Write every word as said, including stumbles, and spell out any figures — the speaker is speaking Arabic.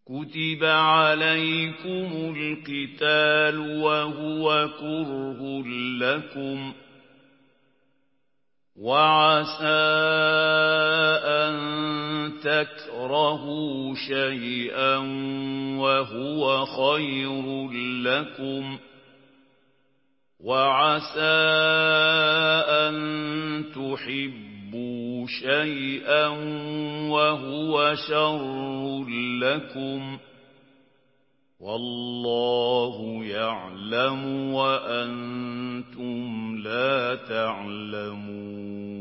كُتِبَ عَلَيْكُمُ الْقِتَالُ وَهُوَ كُرْهٌ لَّكُمْ ۖ وَعَسَىٰ أَن تَكْرَهُوا شَيْئًا وَهُوَ خَيْرٌ لَّكُمْ ۖ وَعَسَىٰ أَن تُحِبُّوا شَيْئًا وَهُوَ شَرٌّ لَّكُمْ ۗ وَاللَّهُ يَعْلَمُ وَأَنتُمْ لَا تَعْلَمُونَ